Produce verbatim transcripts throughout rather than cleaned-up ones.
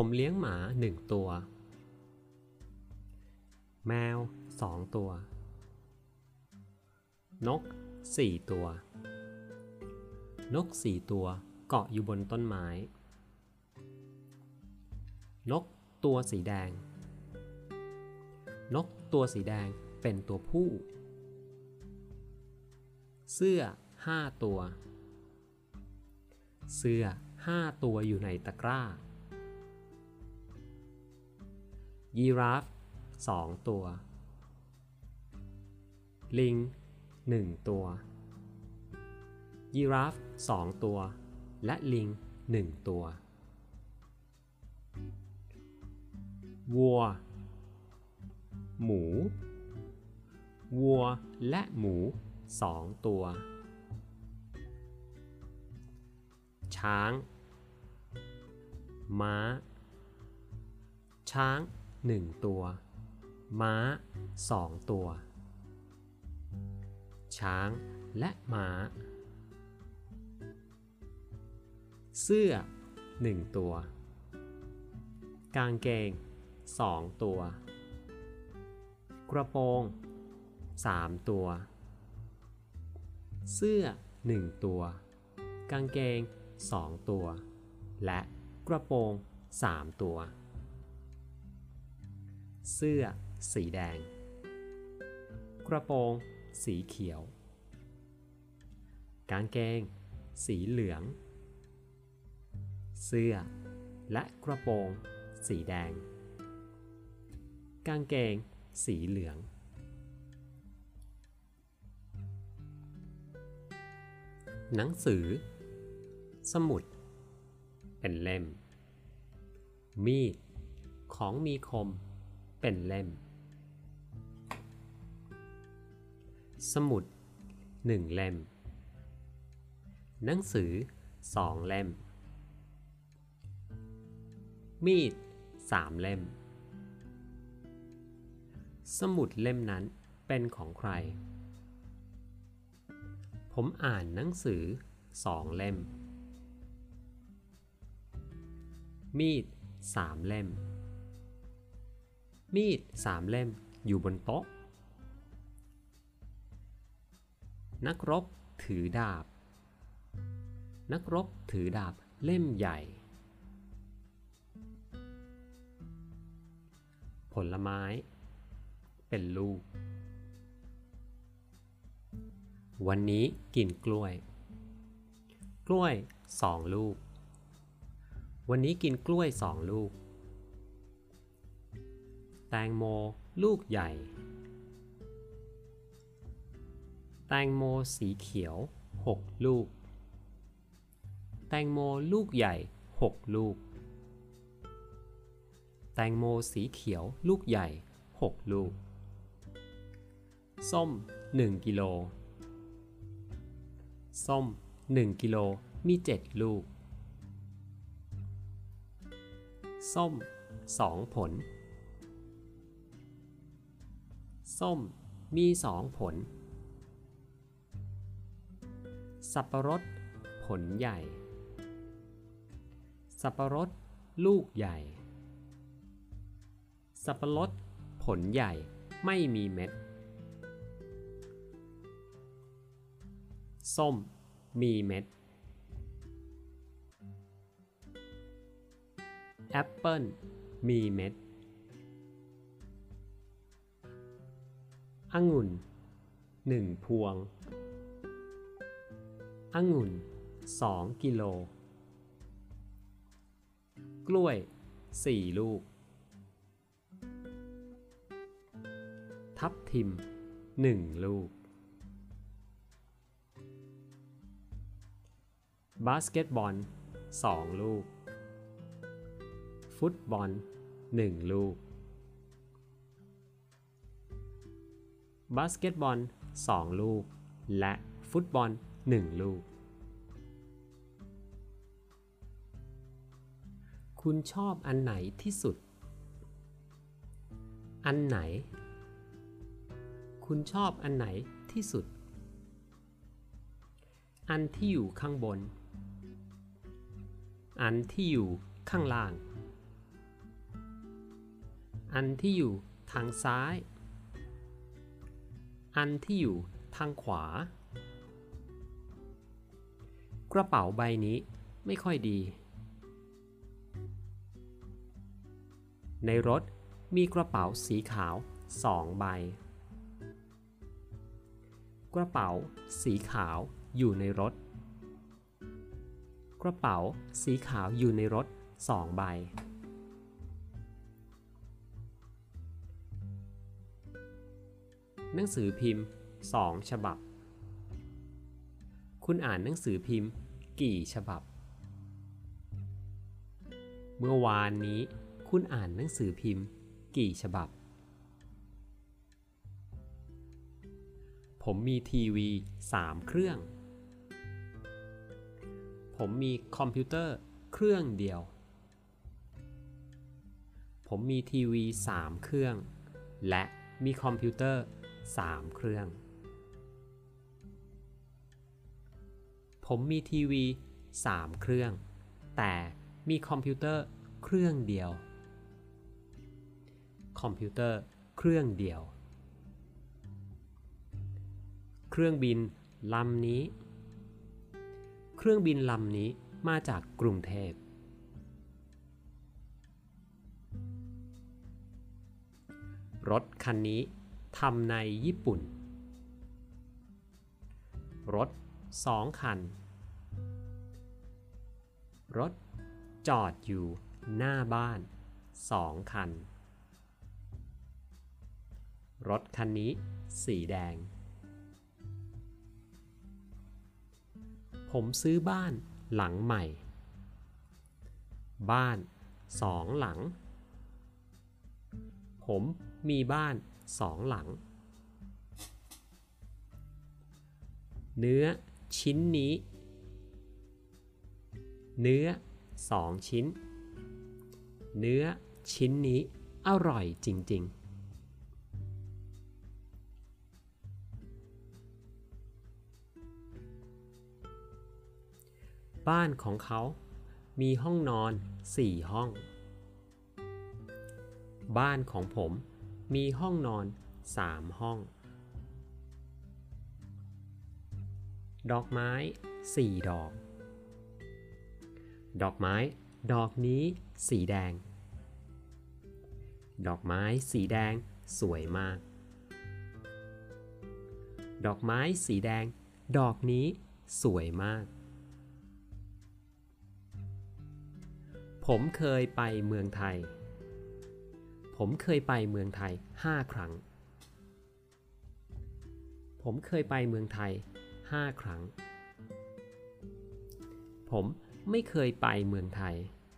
ผมเลี้ยงหมาหนึ่งตัวแมวสองตัวนกสี่ตัวนกสี่ตัวเกาะอยู่บนต้นไม้นกตัวสีแดงนกตัวสีแดงเป็นตัวผู้เสื้อห้าตัวเสื้อห้าตัวอยู่ในตะกร้ายีราฟสองตัวลิงหนึ่งตัวยีราฟสองตัวและลิงหนึ่งตัววัวหมูวัวและหมูสองตัวช้างม้าช้างหนึ่งตัวม้าสองตัวช้างและม้าเสื้อหนึ่งตัวกางเกงสองตัวกระโปรงสามตัวเสื้อหนึ่งตัวกางเกงสองตัวและกระโปรงสามตัวเสื้อสีแดงกระโปรงสีเขียวกางเกงสีเหลืองเสื้อและกระโปรงสีแดงกางเกงสีเหลืองหนังสือสมุดเป็นเล่มมีดของมีคมเป็นเล่มสมุดหนึ่งเล่มหนังสือสองเล่มมีดสามเล่มสมุดเล่มนั้นเป็นของใครผมอ่านหนังสือสองเล่มมีดสามเล่มมีดสามเล่มอยู่บนโต๊ะนักรบถือดาบนักรบถือดาบเล่มใหญ่ผลไม้เป็นลูกวันนี้กินกล้วยกล้วยสองลูกวันนี้กินกล้วยสองลูกแตงโมลูกใหญ่แตงโมสีเขียวหกลูกแตงโมลูกใหญ่หกลูกแตงโมสีเขียวลูกใหญ่หกลูกส้มหนึ่งกิโลส้มหนึ่งกิโลมีเจ็ดลูกส้มสองผลส้มมีสองผลสับปะรดผลใหญ่สับปะรดลูกใหญ่สับปะรดผลใหญ่ไม่มีเม็ดส้มมีเม็ดแอปเปิ้ลมีเม็ดองุ่นหนึ่งพวงองุ่นสองกิโลกล้วยสี่ลูกทับทิมหนึ่งลูกบาสเกตบอลสองลูกฟุตบอลหนึ่งลูกบาสเกตบอลสองลูกและฟุตบอลหนึ่งลูกคุณชอบอันไหนที่สุดอันไหนคุณชอบอันไหนที่สุดอันที่อยู่ข้างบนอันที่อยู่ข้างล่างอันที่อยู่ทางซ้ายอันที่อยู่ทางขวากระเป๋าใบนี้ไม่ค่อยดีในรถมีกระเป๋าสีขาวสองใบกระเป๋าสีขาวอยู่ในรถกระเป๋าสีขาวอยู่ในรถสองใบหนังสือพิมพ์สองฉบับคุณอ่านหนังสือพิมพ์กี่ฉบับเมื่อวานนี้คุณอ่านหนังสือพิมพ์กี่ฉบับผมมีทีวีสามเครื่องผมมีคอมพิวเตอร์เครื่องเดียวผมมีทีวีสามเครื่องและมีคอมพิวเตอร์สามเครื่องผมมีทีวีสามเครื่องแต่มีคอมพิวเตอร์เครื่องเดียวคอมพิวเตอร์เครื่องเดียวเครื่องบินลำนี้เครื่องบินลำนี้มาจากกรุงเทพรถคันนี้ทำในญี่ปุ่นรถสองคันรถจอดอยู่หน้าบ้านสองคันรถคันนี้สีแดงผมซื้อบ้านหลังใหม่บ้านสองหลังผมมีบ้านสองหลังเนื้อชิ้นนี้เนื้อสองชิ้นเนื้อชิ้นนี้อร่อยจริงๆบ้านของเขามีห้องนอนสี่ห้องบ้านของผมมีห้องนอนสามห้องดอกไม้สี่ดอกดอกไม้ดอกนี้สีแดงดอกไม้สีแดงสวยมากดอกไม้สีแดงดอกนี้สวยมากผมเคยไปเมืองไทยผมเคยไปเมืองไทยห้าครั้งผมเคยไปเมืองไทยห้าครั้งผมไม่เคยไปเมืองไทย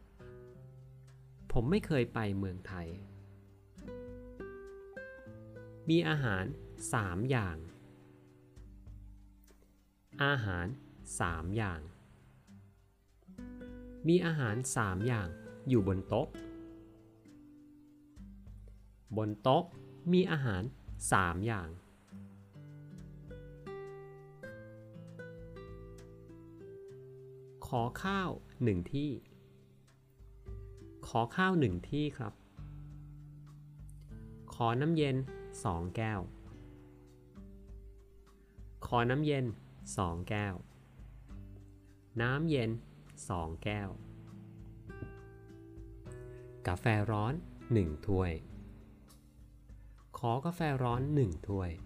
ผมไม่เคยไปเมืองไทยมีอาหารสามอย่างอาหารสามอย่างมีอาหารสามอย่างอยู่บนโต๊ะบนโต๊ะมีอาหารสามอย่างขอข้าวหนึ่งที่ขอข้าวหนึ่งที่ครับขอน้ำเย็นสองแก้วขอน้ำเย็นสองแก้วน้ำเย็นสองแก้วกาแฟร้อนหนึ่งถ้วยขอกาแฟร้อนหนึ่งถ้วย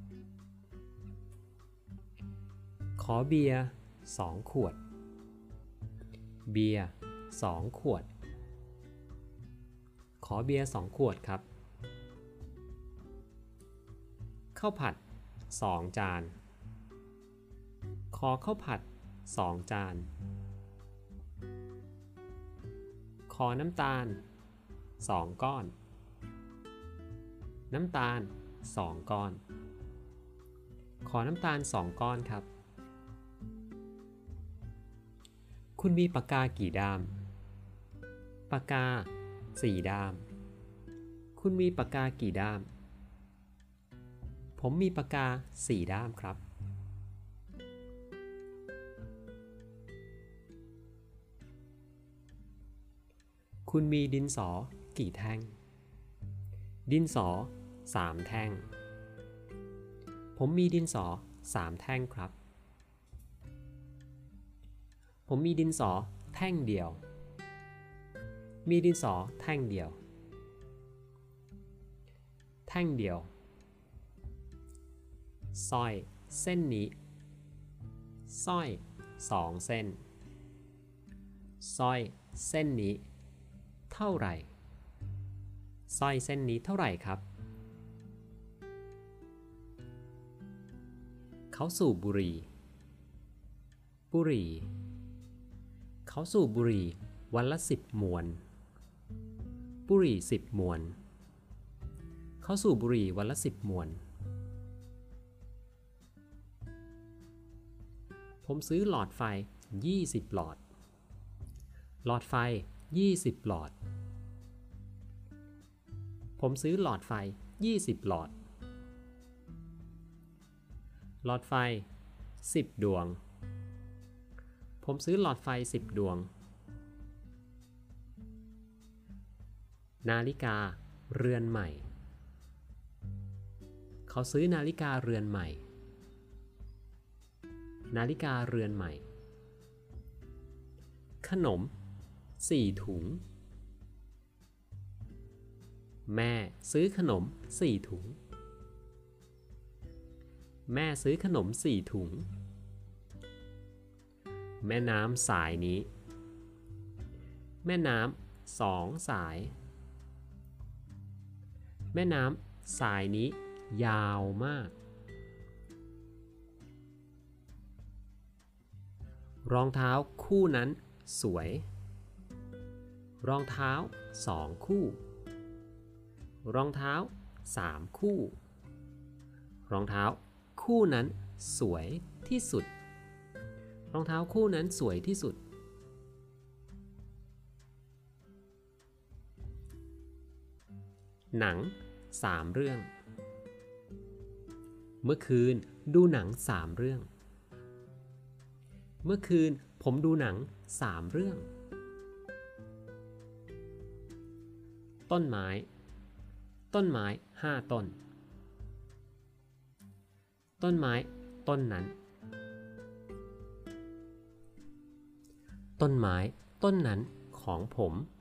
ขอเบียร์สองขวดเบียร์สองขวดขอเบียร์สองขวดครับข้าวผัดสองจานขอข้าวผัดสองจานขอน้ำตาลสองก้อนน้ำตาลสองก้อนขอน้ำตาลสองก้อนครับคุณมีปากกากี่ด้ามปากกาสี่ด้ามคุณมีปากกากี่ด้ามผมมีปากกาสี่ด้ามครับคุณมีดินสอกี่แท่งดินสอสามแท่งผมมีดินสอสามแท่งครับผมมีดินสอแท่งเดียวมีดินสอแท่งเดียวแท่งเดียวสร้อยเส้นนี้สร้อยสองเส้นสร้อยเส้นนี้เท่าไหร่สร้อยเส้นนี้เท่าไหร่ครับเขาสูบบุหรี่บุหรี่เขาสูบบุหรี่วันละสิบมวนบุหรี่สิบมวนเขาสูบบุหรี่วันละสิบมวนผมซื้อหลอดไฟยี่สิบหลอดหลอดไฟยี่สิบหลอดผมซื้อหลอดไฟยี่สิบหลอดหลอดไฟสิบดวงผมซื้อหลอดไฟสิบดวงนาฬิกาเรือนใหม่เขาซื้อนาฬิกาเรือนใหม่นาฬิกาเรือนใหม่ขนมสี่ถุงแม่ซื้อขนมสี่ถุงแม่ซื้อขนมสี่ถุงแม่น้ำสายนี้แม่น้ำสองสายแม่น้ำสายนี้ยาวมากรองเท้าคู่นั้นสวยรองเท้าสองคู่รองเท้าสามคู่รองเท้าคู่นั้นสวยที่สุดรองเท้าคู่นั้นสวยที่สุดหนังสามเรื่องเมื่อคืนดูหนังสามเรื่องเมื่อคืนผมดูหนังสามเรื่องต้นไม้ต้นไม้ห้าต้นต้นไม้ต้นนั้นต้นไม้ต้นนั้นของผม